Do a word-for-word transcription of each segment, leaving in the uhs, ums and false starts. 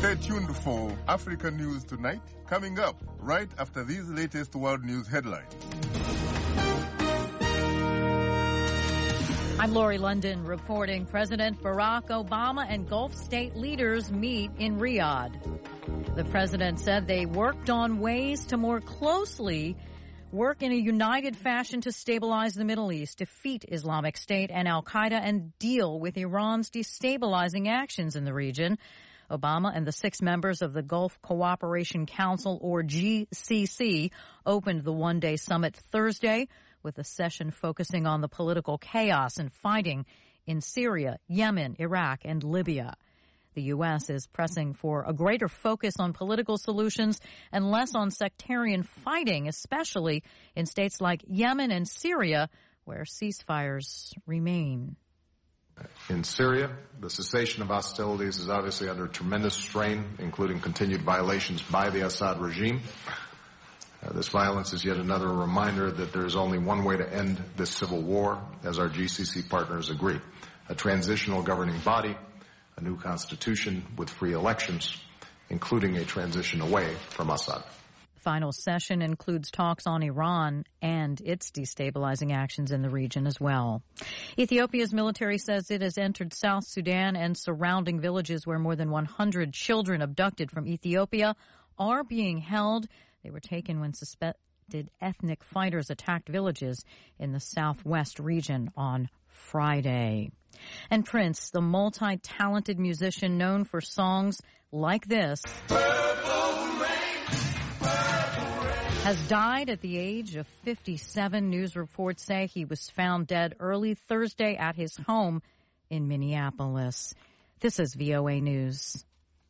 Stay tuned for Africa News Tonight, coming up right after these latest world news headlines. I'm Lori London reporting. President Barack Obama and Gulf state leaders meet in Riyadh. The president said they worked on ways to more closely work in a united fashion to stabilize the Middle East, defeat Islamic State and al-Qaeda, and deal with Iran's destabilizing actions in the region. Obama and the six members of the Gulf Cooperation Council, or G C C, opened the one-day summit Thursday with a session focusing on the political chaos and fighting in Syria, Yemen, Iraq, and Libya. The U S is pressing for a greater focus on political solutions and less on sectarian fighting, especially in states like Yemen and Syria, where ceasefires remain. In Syria, the cessation of hostilities is obviously under tremendous strain, including continued violations by the Assad regime. Uh, this violence is yet another reminder that there is only one way to end this civil war, as our G C C partners agree: a transitional governing body, a new constitution with free elections, including a transition away from Assad. The final session includes talks on Iran and its destabilizing actions in the region as well. Ethiopia's military says it has entered South Sudan and surrounding villages where more than one hundred children abducted from Ethiopia are being held. They were taken when suspected ethnic fighters attacked villages in the southwest region on Friday. And Prince, the multi-talented musician known for songs like this, Purple Rain, Purple Rain, has died at the age of fifty-seven. News reports say he was found dead early Thursday at his home in Minneapolis. This is V O A News.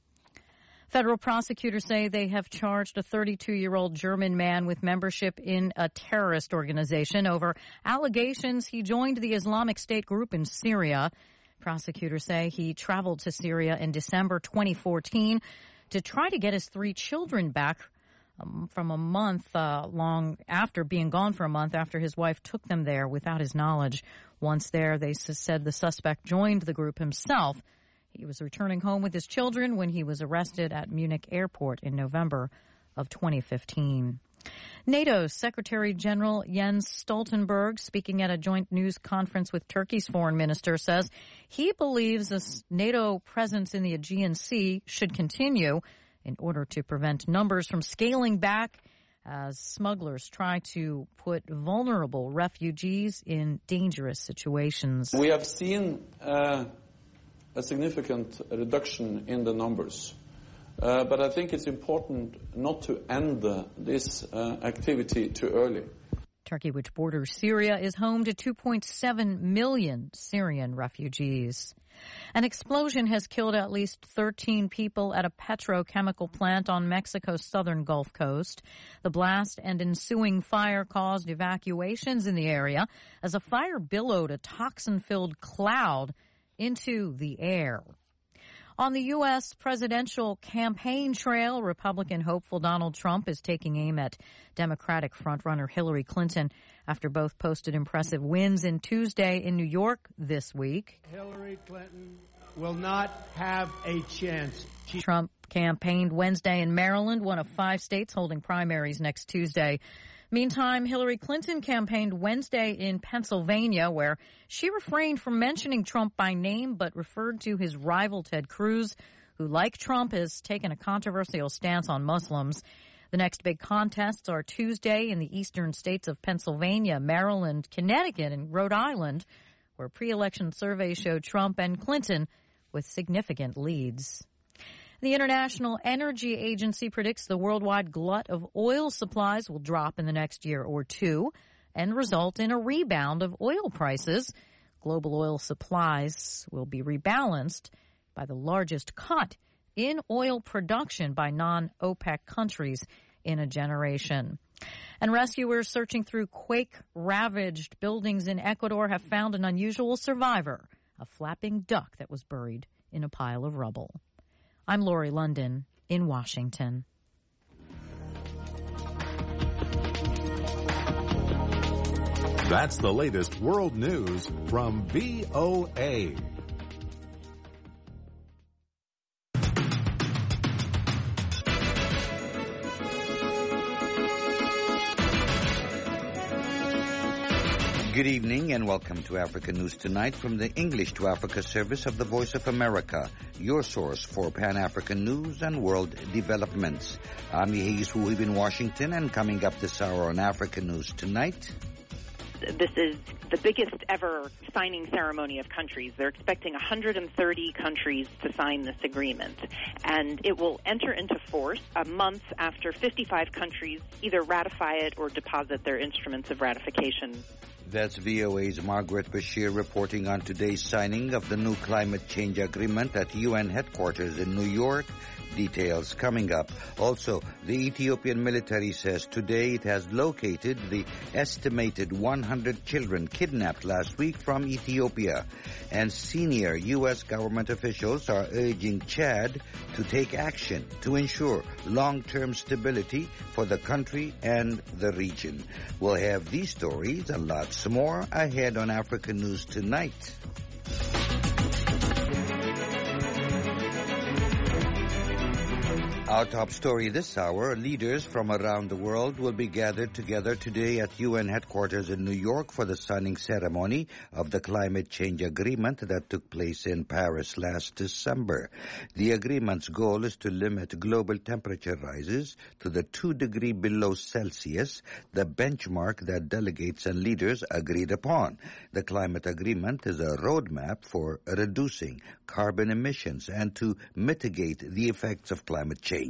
Federal prosecutors say they have charged a thirty-two-year-old German man with membership in a terrorist organization over allegations he joined the Islamic State group in Syria. Prosecutors say he traveled to Syria in December twenty fourteen to try to get his three children back um, from a month uh, long after being gone for a month after his wife took them there without his knowledge. Once there, they said the suspect joined the group himself. He was returning home with his children when he was arrested at Munich airport in November of twenty fifteen. NATO Secretary General Jens Stoltenberg, speaking at a joint news conference with Turkey's foreign minister, says he believes this NATO presence in the Aegean Sea should continue in order to prevent numbers from scaling back as smugglers try to put vulnerable refugees in dangerous situations. We have seen uh a significant reduction in the numbers. Uh, but I think it's important not to end uh, this uh, activity too early. Turkey, which borders Syria, is home to two point seven million Syrian refugees. An explosion has killed at least thirteen people at a petrochemical plant on Mexico's southern Gulf Coast. The blast and ensuing fire caused evacuations in the area as a fire billowed a toxin-filled cloud into the air. On the U S presidential campaign trail, Republican hopeful Donald Trump is taking aim at Democratic frontrunner Hillary Clinton after both posted impressive wins in Tuesday in New York this week. Hillary Clinton will not have a chance. She- Trump campaigned Wednesday in Maryland, one of five states holding primaries next Tuesday. Meantime, Hillary Clinton campaigned Wednesday in Pennsylvania, where she refrained from mentioning Trump by name but referred to his rival Ted Cruz, who, like Trump, has taken a controversial stance on Muslims. The next big contests are Tuesday in the eastern states of Pennsylvania, Maryland, Connecticut, and Rhode Island, where pre-election surveys show Trump and Clinton with significant leads. The International Energy Agency predicts the worldwide glut of oil supplies will drop in the next year or two and result in a rebound of oil prices. Global oil supplies will be rebalanced by the largest cut in oil production by non-OPEC countries in a generation. And rescuers searching through quake-ravaged buildings in Ecuador have found an unusual survivor, a flapping duck that was buried in a pile of rubble. I'm Lori London in Washington. That's the latest world news from V O A. Good evening and welcome to Africa News Tonight from the English to Africa service of the Voice of America, your source for Pan-African news and world developments. I'm Yehis Wuhib in Washington, and coming up this hour on Africa News Tonight. This is the biggest ever signing ceremony of countries. They're expecting one hundred thirty countries to sign this agreement, and it will enter into force a month after fifty-five countries either ratify it or deposit their instruments of ratification. That's V O A's Margaret Bashir reporting on today's signing of the new climate change agreement at U N headquarters in New York. Details coming up. Also, the Ethiopian military says today it has located the estimated one hundred children kidnapped last week from Ethiopia. And senior U S government officials are urging Chad to take action to ensure long-term stability for the country and the region. We'll have these stories and lots more ahead on Africa News Tonight. Our top story this hour, leaders from around the world will be gathered together today at U N headquarters in New York for the signing ceremony of the climate change agreement that took place in Paris last December. The agreement's goal is to limit global temperature rises to the two degree below Celsius, the benchmark that delegates and leaders agreed upon. The climate agreement is a roadmap for reducing carbon emissions and to mitigate the effects of climate change.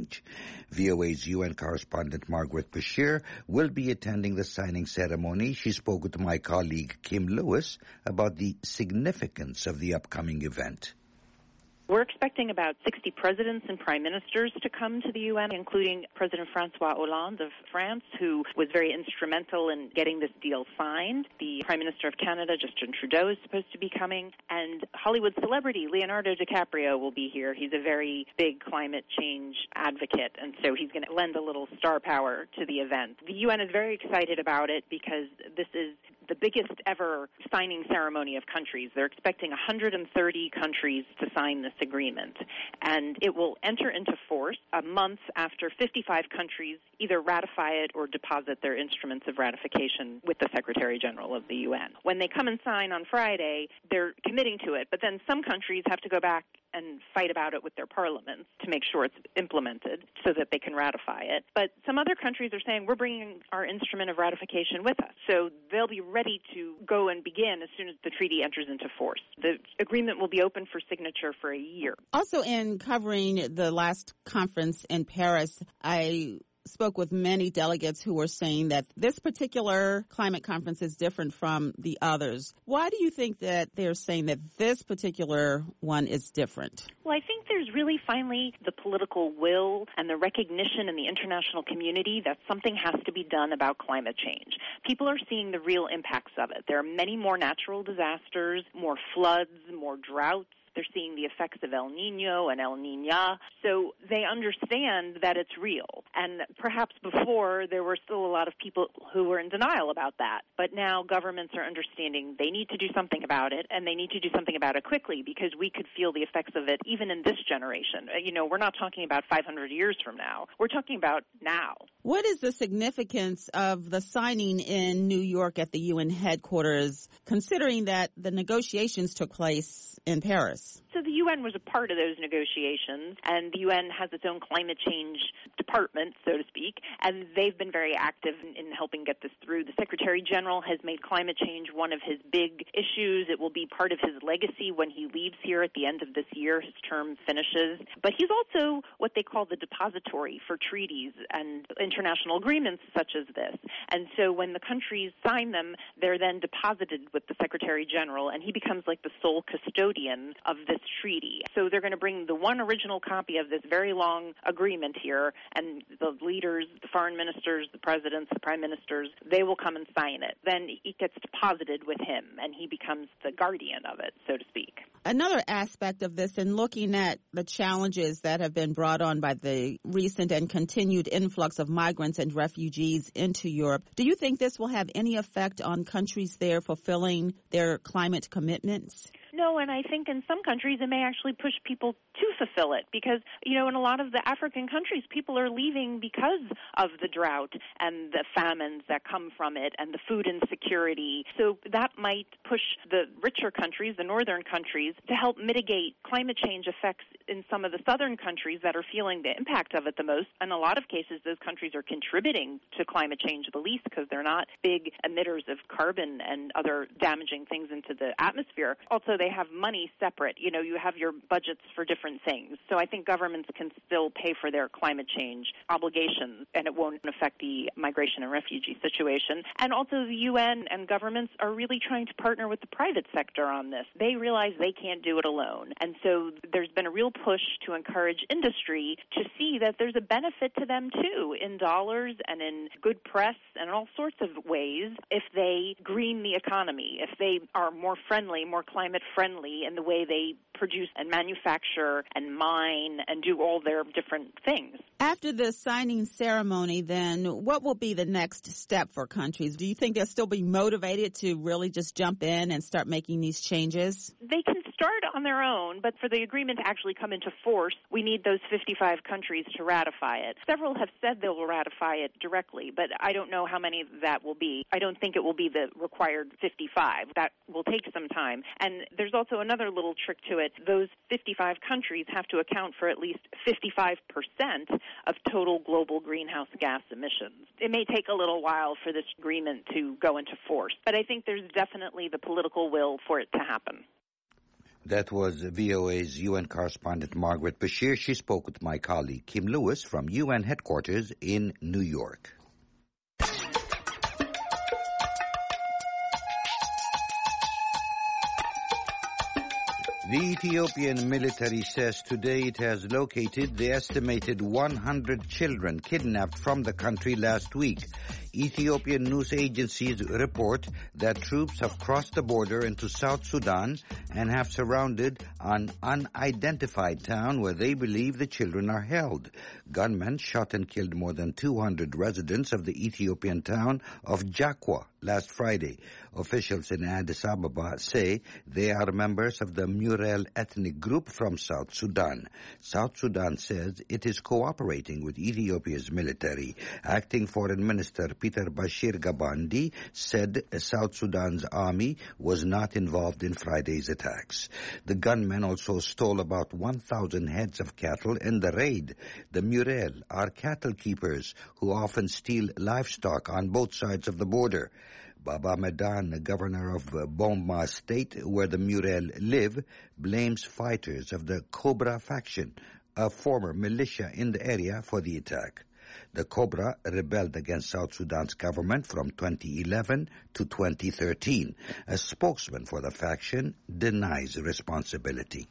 V O A's U N correspondent Margaret Bashir will be attending the signing ceremony. She spoke with my colleague Kim Lewis about the significance of the upcoming event. We're expecting about sixty presidents and prime ministers to come to the U N, including President Francois Hollande of France, who was very instrumental in getting this deal signed. The Prime Minister of Canada, Justin Trudeau, is supposed to be coming. And Hollywood celebrity Leonardo DiCaprio will be here. He's a very big climate change advocate, and so he's going to lend a little star power to the event. The U N is very excited about it because this is the biggest ever signing ceremony of countries. They're expecting one hundred thirty countries to sign this agreement, and it will enter into force a month after fifty-five countries either ratify it or deposit their instruments of ratification with the Secretary General of the U N. When they come and sign on Friday, they're committing to it, but then some countries have to go back and fight about it with their parliaments to make sure it's implemented so that they can ratify it. But some other countries are saying, we're bringing our instrument of ratification with us. So they'll be ready to go and begin as soon as the treaty enters into force. The agreement will be open for signature for a year. Also, in covering the last conference in Paris, I spoke with many delegates who were saying that this particular climate conference is different from the others. Why do you think that they're saying that this particular one is different? Well, I think there's really finally the political will and the recognition in the international community that something has to be done about climate change. People are seeing the real impacts of it. There are many more natural disasters, more floods, more droughts. They're seeing the effects of El Nino and El Niña, so they understand that it's real. And perhaps before, there were still a lot of people who were in denial about that. But now governments are understanding they need to do something about it, and they need to do something about it quickly because we could feel the effects of it even in this generation. You know, we're not talking about five hundred years from now. We're talking about now. What is the significance of the signing in New York at the U N headquarters, considering that the negotiations took place in Paris? So the U N was a part of those negotiations, and the U N has its own climate change department, so to speak, and they've been very active in, in helping get this through. The Secretary General has made climate change one of his big issues. It will be part of his legacy when he leaves here at the end of this year. His term finishes. But he's also what they call the depository for treaties and international agreements such as this. And so when the countries sign them, they're then deposited with the Secretary General, and he becomes like the sole custodian of this treaty. So they're going to bring the one original copy of this very long agreement here, and the leaders, the foreign ministers, the presidents, the prime ministers, they will come and sign it. Then it gets deposited with him, and he becomes the guardian of it, so to speak. Another aspect of this, in looking at the challenges that have been brought on by the recent and continued influx of migrants and refugees into Europe, do you think this will have any effect on countries there fulfilling their climate commitments? No, so, and I think in some countries it may actually push people to fulfill it because, you know, in a lot of the African countries, people are leaving because of the drought and the famines that come from it and the food insecurity. So that might push the richer countries, the northern countries, to help mitigate climate change effects in some of the southern countries that are feeling the impact of it the most. In a lot of cases, those countries are contributing to climate change the least because they're not big emitters of carbon and other damaging things into the atmosphere. Also, they have money separate. You know, you have your budgets for different things. So I think governments can still pay for their climate change obligations, and it won't affect the migration and refugee situation. And also the U N and governments are really trying to partner with the private sector on this. They realize they can't do it alone. And so there's been a real push to encourage industry to see that there's a benefit to them, too, in dollars and in good press and all sorts of ways if they green the economy, if they are more friendly, more climate friendly in the way they produce and manufacture and mine and do all their different things. After the signing ceremony, then, what will be the next step for countries? Do you think they'll still be motivated to really just jump in and start making these changes? They can start on their own, but for the agreement to actually come into force, we need those fifty-five countries to ratify it. Several have said they will ratify it directly, but I don't know how many that will be. I don't think it will be the required fifty-five. That will take some time. And there's also another little trick to it. Those fifty-five countries have to account for at least fifty-five percent of total global greenhouse gas emissions. It may take a little while for this agreement to go into force, but I think there's definitely the political will for it to happen. That was V O A's U N correspondent Margaret Bashir. She spoke with my colleague Kim Lewis from U N headquarters in New York. The Ethiopian military says today it has located the estimated one hundred children kidnapped from the country last week. Ethiopian news agencies report that troops have crossed the border into South Sudan and have surrounded an unidentified town where they believe the children are held. Gunmen shot and killed more than two hundred residents of the Ethiopian town of Jakwa last Friday. Officials in Addis Ababa say they are members of the Murel ethnic group from South Sudan. South Sudan says it is cooperating with Ethiopia's military. Acting Foreign Minister Peter Bashir Gabandi said South Sudan's army was not involved in Friday's attacks. The gunmen also stole about one thousand heads of cattle in the raid. The Murel are cattle keepers who often steal livestock on both sides of the border. Baba Medan, governor of Bomba State, where the Murel live, blames fighters of the Cobra faction, a former militia in the area, for the attack. The Cobra rebelled against South Sudan's government from twenty eleven to twenty thirteen. A spokesman for the faction denies responsibility.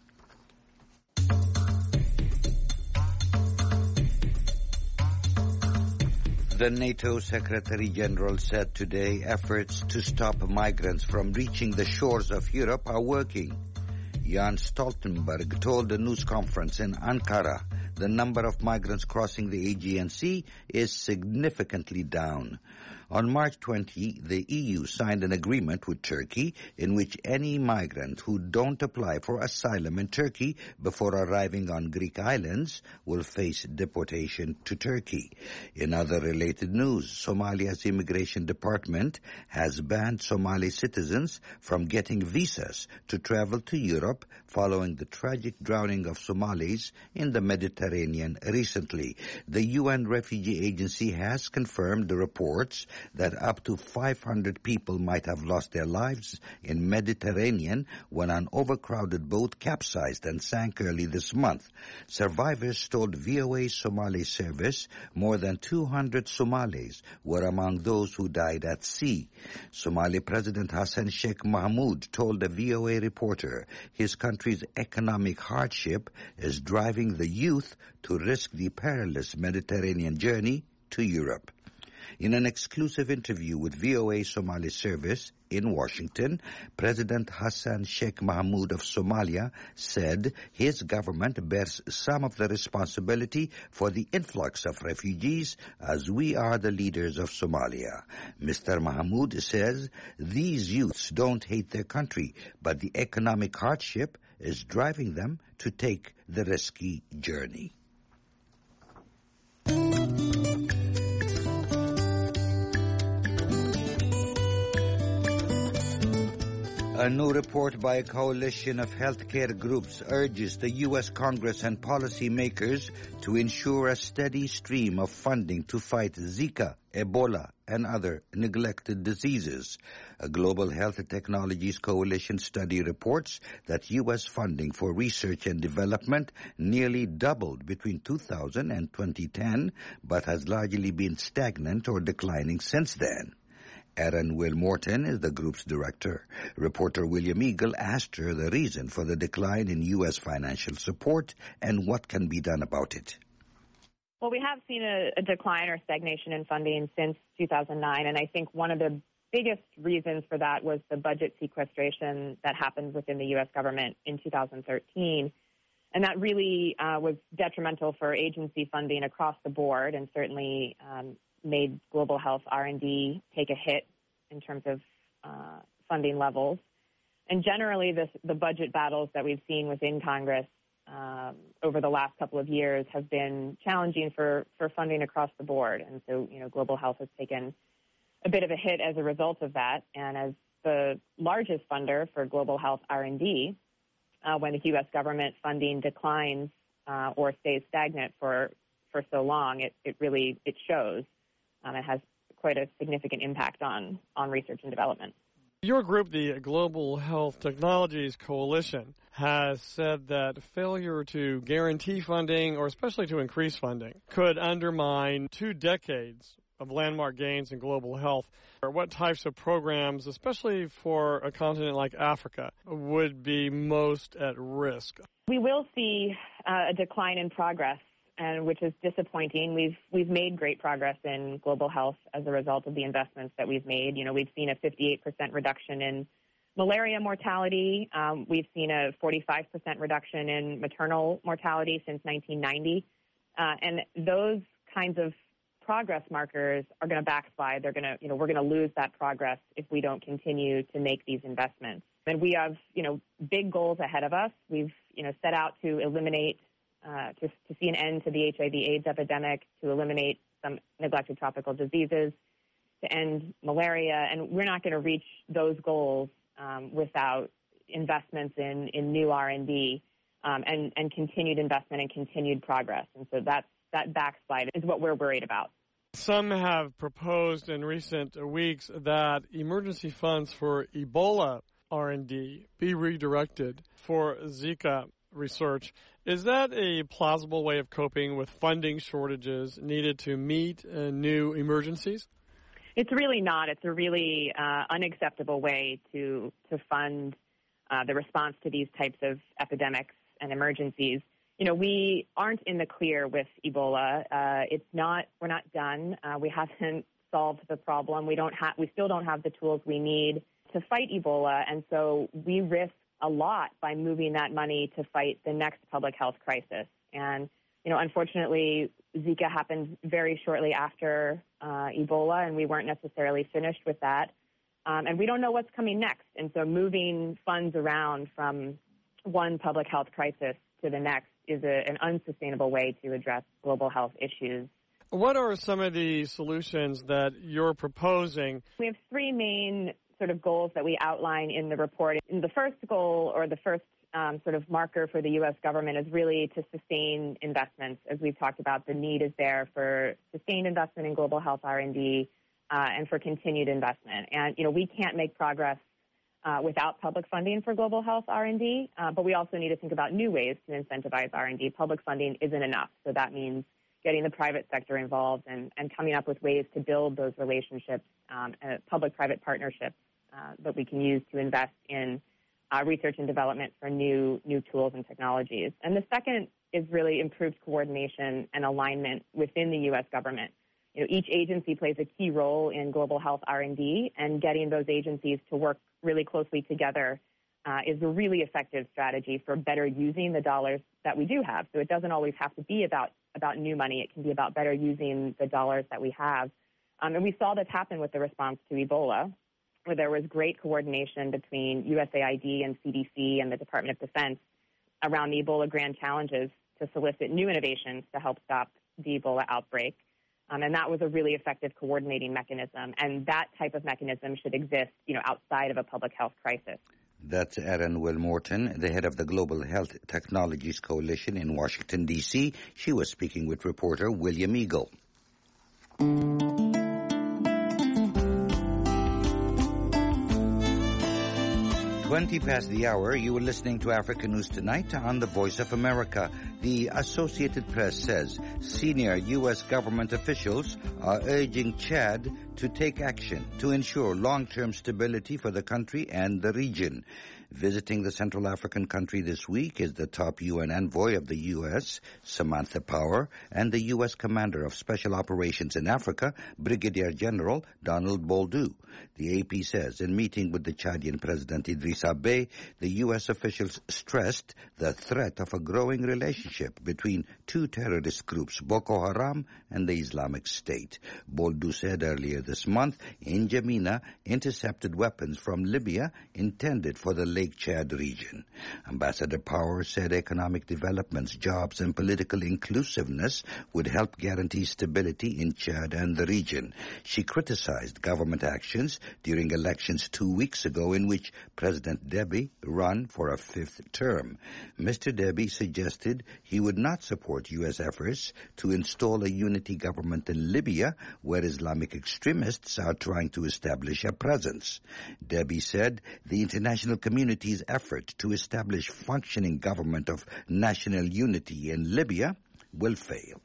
The NATO Secretary General said today efforts to stop migrants from reaching the shores of Europe are working. Jens Stoltenberg told a news conference in Ankara the number of migrants crossing the Aegean Sea is significantly down. On March twentieth, the E U signed an agreement with Turkey in which any migrant who don't apply for asylum in Turkey before arriving on Greek islands will face deportation to Turkey. In other related news, Somalia's immigration department has banned Somali citizens from getting visas to travel to Europe following the tragic drowning of Somalis in the Mediterranean recently. The U N Refugee Agency has confirmed the reports that up to five hundred people might have lost their lives in Mediterranean when an overcrowded boat capsized and sank early this month. Survivors told V O A Somali service more than two hundred Somalis were among those who died at sea. Somali President Hassan Sheikh Mahmoud told a V O A reporter his country's economic hardship is driving the youth to risk the perilous Mediterranean journey to Europe. In an exclusive interview with V O A Somali Service in Washington, President Hassan Sheikh Mohamud of Somalia said his government bears some of the responsibility for the influx of refugees, as we are the leaders of Somalia. Mister Mohamud says these youths don't hate their country, but the economic hardship is driving them to take the risky journey. A new report by a coalition of healthcare groups urges the U S Congress and policymakers to ensure a steady stream of funding to fight Zika, Ebola, and other neglected diseases. A Global Health Technologies Coalition study reports that U S funding for research and development nearly doubled between two thousand and twenty ten, but has largely been stagnant or declining since then. Erin Will Morton is the group's director. Reporter William Eagle asked her the reason for the decline in U S financial support and what can be done about it. Well, we have seen a, a decline or stagnation in funding since two thousand nine, and I think one of the biggest reasons for that was the budget sequestration that happened within the U S government in two thousand thirteen. And that really uh, was detrimental for agency funding across the board, and certainly um, made global health R and D take a hit in terms of uh, funding levels. And generally, this, the budget battles that we've seen within Congress um, over the last couple of years have been challenging for, for funding across the board. And so, you know, global health has taken a bit of a hit as a result of that. And as the largest funder for global health R and D, uh, when the U S government funding declines uh, or stays stagnant for, for so long, it, it really, it shows. Um, it has quite a significant impact on, on research and development. Your group, the Global Health Technologies Coalition, has said that failure to guarantee funding, or especially to increase funding, could undermine two decades of landmark gains in global health. Or what types of programs, especially for a continent like Africa, would be most at risk? We will see uh, a decline in progress, and which is disappointing. We've we've made great progress in global health as a result of the investments that we've made. You know, we've seen a fifty-eight percent reduction in malaria mortality. Um, we've seen a forty-five percent reduction in maternal mortality since nineteen ninety. Uh, and those kinds of progress markers are going to backslide. They're going to, you know, we're going to lose that progress if we don't continue to make these investments. And we have, you know, big goals ahead of us. We've, you know, set out to eliminate Uh, to, to see an end to the H I V AIDS epidemic, to eliminate some neglected tropical diseases, to end malaria. And we're not going to reach those goals um, without investments in, in new R and D um, and, and continued investment and continued progress. And so that's, that backslide is what we're worried about. Some have proposed in recent weeks that emergency funds for Ebola R and D be redirected for Zika research. Is that a plausible way of coping with funding shortages needed to meet uh, new emergencies? It's really not. It's a really uh, unacceptable way to to fund uh, the response to these types of epidemics and emergencies. You know, we aren't in the clear with Ebola. Uh, it's not. We're not done. Uh, we haven't solved the problem. We don't have. We still don't have the tools we need to fight Ebola, and so we risk a lot by moving that money to fight the next public health crisis. And, you know, unfortunately, Zika happened very shortly after uh, Ebola, and we weren't necessarily finished with that. Um, and we don't know what's coming next. And so moving funds around from one public health crisis to the next is a, an unsustainable way to address global health issues. What are some of the solutions that you're proposing? We have three main sort of goals that we outline in the report. And the first goal, or the first um, sort of marker for the U S government, is really to sustain investments. As we've talked about, the need is there for sustained investment in global health R and D uh, and for continued investment. And, you know, we can't make progress uh, without public funding for global health R and D, uh, but we also need to think about new ways to incentivize R and D. Public funding isn't enough, so that means getting the private sector involved and, and coming up with ways to build those relationships, um, uh, public-private partnerships uh, that we can use to invest in uh, research and development for new new tools and technologies. And the second is really improved coordination and alignment within the U S government. You know, each agency plays a key role in global health R and D, and getting those agencies to work really closely together uh, is a really effective strategy for better using the dollars that we do have. So it doesn't always have to be about, about new money. It can be about better using the dollars that we have. Um, and we saw this happen with the response to Ebola, where there was great coordination between U S A I D and C D C and the Department of Defense around the Ebola Grand Challenges to solicit new innovations to help stop the Ebola outbreak. Um, and that was a really effective coordinating mechanism. And that type of mechanism should exist, you know, outside of a public health crisis. That's Erin Will-Morton, the head of the Global Health Technologies Coalition in Washington, D C She was speaking with reporter William Eagle. Twenty past the hour, you were listening to Africa News Tonight on the Voice of America. The Associated Press says senior U S government officials are urging Chad to take action to ensure long-term stability for the country and the region. Visiting the Central African country this week is the top U N envoy of the U S, Samantha Power, and the U S Commander of Special Operations in Africa, Brigadier General Donald Boldu. The A P says in meeting with the Chadian President Idriss Abe, the U S officials stressed the threat of a growing relationship between two terrorist groups, Boko Haram and the Islamic State. Boldu said earlier this month, N'Djamena intercepted weapons from Libya intended for the Lake Chad region. Ambassador Power said economic developments, jobs, and political inclusiveness would help guarantee stability in Chad and the region. She criticized government actions during elections two weeks ago in which President Deby ran for a fifth term. Mister Deby suggested he would not support U S efforts to install a unity government in Libya, where Islamic extremists are trying to establish a presence. Deby said the international community's effort to establish functioning government of national unity in Libya will fail.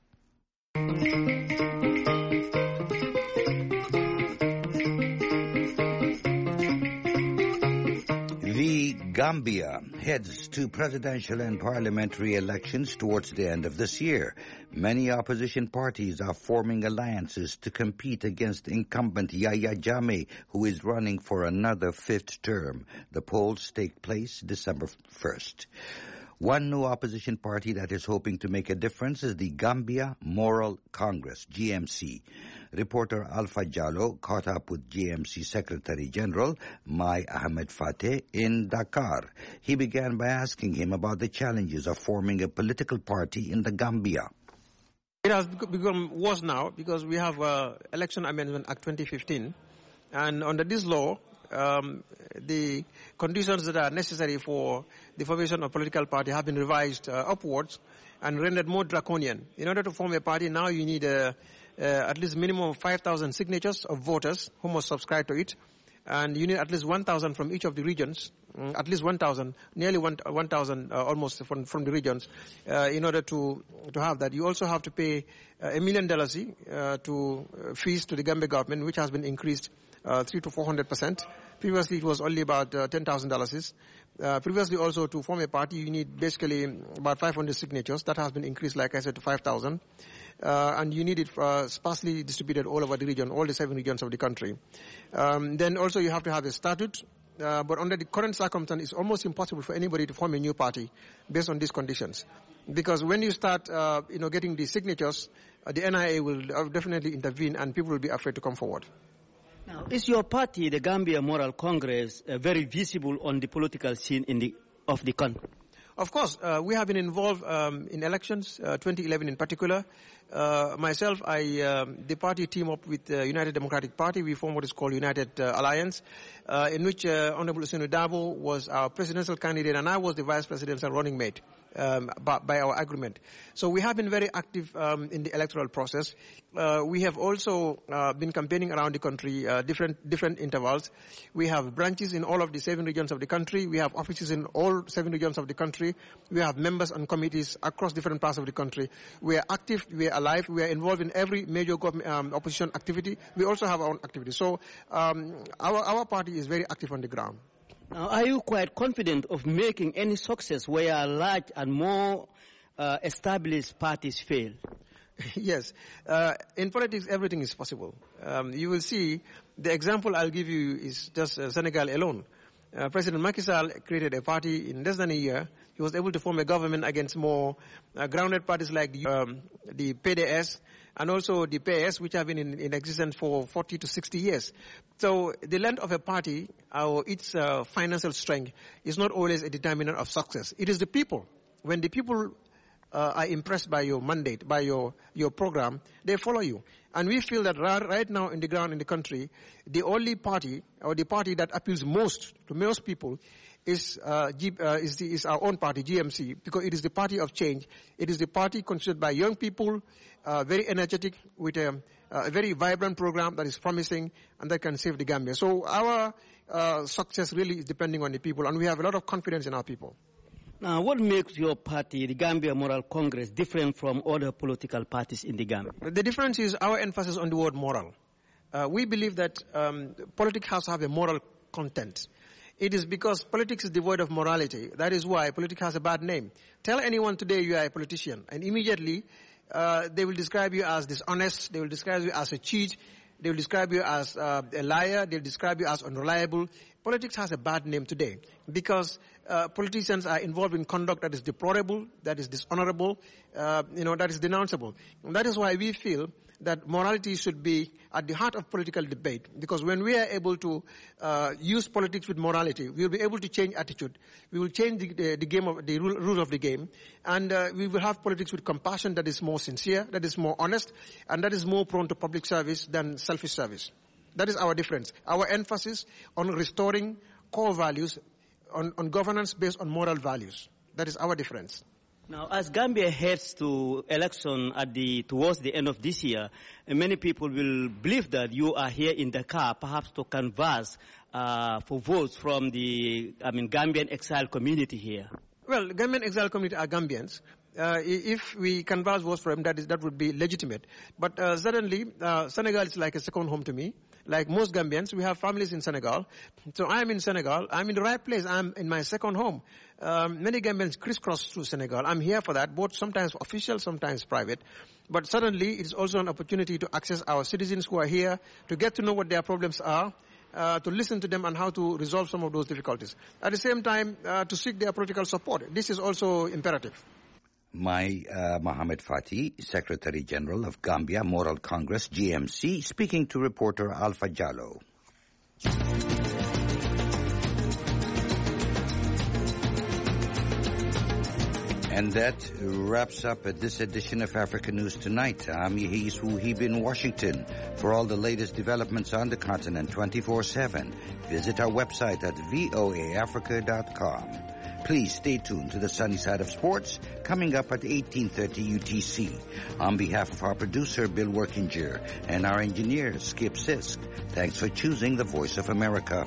The Gambia heads to presidential and parliamentary elections towards the end of this year. Many opposition parties are forming alliances to compete against incumbent Yahya Jammeh, who is running for another fifth term. The polls take place December first. One new opposition party that is hoping to make a difference is the Gambia Moral Congress, G M C. Reporter Alpha Jallo caught up with G M C Secretary General Mai Ahmed Fateh in Dakar. He began by asking him about the challenges of forming a political party in the Gambia. It has become worse now because we have uh, Election Amendment Act twenty fifteen, and under this law, um, the conditions that are necessary for the formation of a political party have been revised uh, upwards and rendered more draconian. In order to form a party now, you need a Uh, at least minimum of five thousand signatures of voters who must subscribe to it. And you need at least one thousand from each of the regions, um, at least one thousand, nearly one thousand uh, almost from, from the regions, uh, in order to, to have that. You also have to pay uh, a million dollars uh, to uh, fees to the Gambia government, which has been increased uh, three to four hundred percent. Previously, it was only about uh, ten thousand dollars. Uh, previously, also, to form a party, you need basically about five hundred signatures. That has been increased, like I said, to five thousand. Uh, and you need it uh, sparsely distributed all over the region, all the seven regions of the country. Um, then also you have to have a statute, uh, but under the current circumstance, it's almost impossible for anybody to form a new party based on these conditions. Because when you start, uh, you know, getting the signatures, uh, the N I A will uh, definitely intervene and people will be afraid to come forward. Now, is your party, the Gambia Moral Congress, uh, very visible on the political scene in the, of the country? Of course, uh, we have been involved um, in elections, uh, twenty eleven in particular. Uh, myself, I, um, the party team up with the uh, United Democratic Party. We formed what is called United uh, Alliance, uh, in which uh, Honorable Ousainou Darboe was our presidential candidate and I was the vice presidential running mate. Um, by, by our agreement. So we have been very active um, in the electoral process. Uh, we have also uh, been campaigning around the country, uh, different different intervals. We have branches in all of the seven regions of the country. We have offices in all seven regions of the country. We have members and committees across different parts of the country. We are active, we are alive, we are involved in every major government, um, opposition activity. We also have our own activity. So um, our, our party is very active on the ground. Now, are you quite confident of making any success where large and more uh, established parties fail? Yes. Uh, in politics, everything is possible. Um, you will see, the example I'll give you is just uh, Senegal alone. Uh, President Macky Sall created a party in less than a year. He was able to form a government against more uh, grounded parties like the, um, the P D S and also the P S, which have been in, in existence for forty to sixty years. So the length of a party or its uh, financial strength is not always a determinant of success. It is the people. When the people uh, are impressed by your mandate, by your, your program, they follow you. And we feel that right now in the ground in the country, the only party or the party that appeals most to most people is uh, G, uh, is, the, is our own party, G M C, because it is the party of change. It is the party constituted by young people, uh, very energetic, with a, a very vibrant program that is promising and that can save the Gambia. So our uh, success really is depending on the people, and we have a lot of confidence in our people. Now, what makes your party, the Gambia Moral Congress, different from other political parties in the Gambia? The difference is our emphasis on the word moral. Uh, we believe that um, politics has to have a moral content. It is because politics is devoid of morality. That is why politics has a bad name. Tell anyone today you are a politician, and immediately uh, they will describe you as dishonest, they will describe you as a cheat, they will describe you as uh, a liar, they will describe you as unreliable. Politics has a bad name today because uh, politicians are involved in conduct that is deplorable, that is dishonorable, uh, you know, that is denounceable. And that is why we feel that morality should be at the heart of political debate, because when we are able to uh, use politics with morality, we will be able to change attitude, we will change the, the, the game of the rule, rule of the game, and uh, we will have politics with compassion that is more sincere, that is more honest, and that is more prone to public service than selfish service. That is our difference. Our emphasis on restoring core values, on, on governance based on moral values. That is our difference. Now, as Gambia heads to election at the towards the end of this year, many people will believe that you are here in Dakar, perhaps to canvass uh, for votes from the, I mean, Gambian exile community here. Well, the Gambian exile community are Gambians. Uh, if we canvass votes for them, that is that would be legitimate. But uh, suddenly, uh, Senegal is like a second home to me. Like most Gambians, we have families in Senegal. So I'm in Senegal. I'm in the right place. I'm in my second home. Um, many Gambians crisscross through Senegal. I'm here for that, both sometimes official, sometimes private. But suddenly, it's also an opportunity to access our citizens who are here, to get to know what their problems are, uh, to listen to them and how to resolve some of those difficulties. At the same time, uh, to seek their political support. This is also imperative. My uh, Mohamed Fati, Secretary General of Gambia Moral Congress, G M C, speaking to reporter Alpha Jallo. And that wraps up this edition of Africa News Tonight. I'm Yehis Wuhib in Washington. For all the latest developments on the continent twenty-four seven, visit our website at voa africa dot com. Please stay tuned to the sunny side of sports, coming up at eighteen thirty U T C. On behalf of our producer, Bill Workinger, and our engineer, Skip Sisk, thanks for choosing the Voice of America.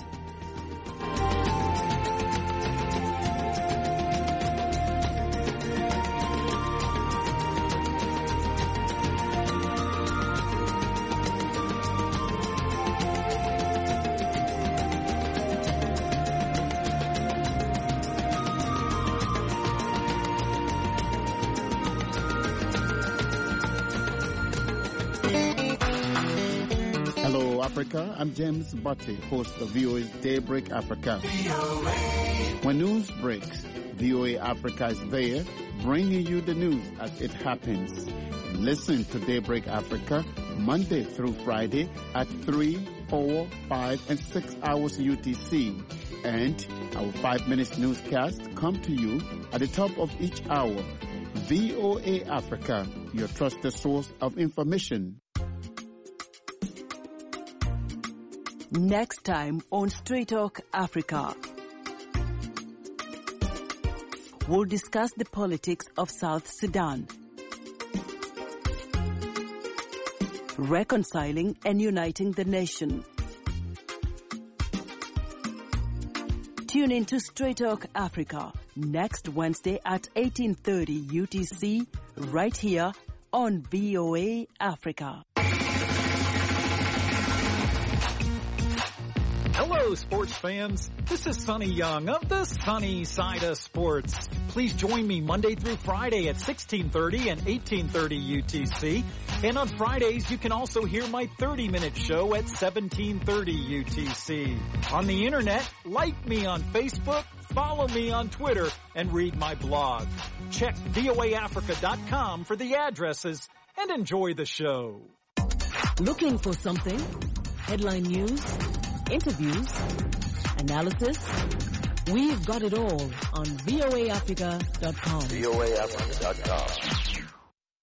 I'm James Butte, host of V O A's Daybreak Africa. When news breaks, V O A Africa is there, bringing you the news as it happens. Listen to Daybreak Africa Monday through Friday at three, four, five, and six hours U T C. And our five minutes newscast come to you at the top of each hour. V O A Africa, your trusted source of information. Next time on Straight Talk Africa, we'll discuss the politics of South Sudan, reconciling and uniting the nation. Tune in to Straight Talk Africa next Wednesday at eighteen thirty U T C, right here on V O A Africa. Hello, sports fans. This is Sonny Young of the Sunny Side of Sports. Please join me Monday through Friday at sixteen thirty and eighteen thirty U T C. And on Fridays, you can also hear my thirty minute show at seventeen thirty U T C. On the internet, like me on Facebook, follow me on Twitter, and read my blog. Check V O A Africa dot com for the addresses and enjoy the show. Looking for something? Headline news? Interviews? Analysis? We've got it all on V O A Africa dot com. V O A Africa dot com.